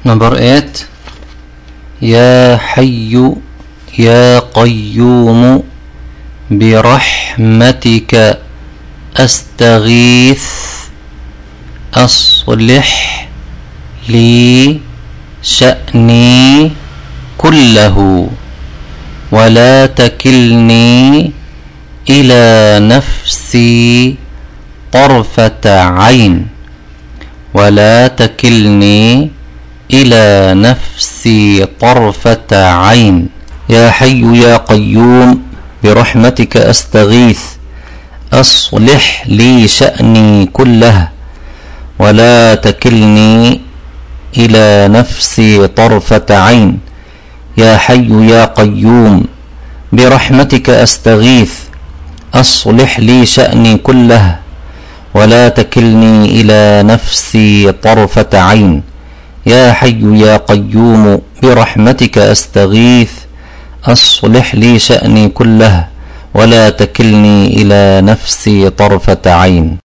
Number 8. يا حي يا قيوم برحمتك أستغيث أصلح لي شأني كله ولا تكلني إلى نفسي طرفة عين ولا تكلني إلى نفسي طرفة عين. يا حي يا قيوم برحمتك أستغيث أصلح لي شأني كله ولا تكلني إلى نفسي طرفة عين. يا حي يا قيوم برحمتك أستغيث أصلح لي شأني كله ولا تكلني إلى نفسي طرفة عين. يا حي يا قيوم برحمتك أستغيث أصلح لي شأني كله ولا تكلني إلى نفسي طرفة عين.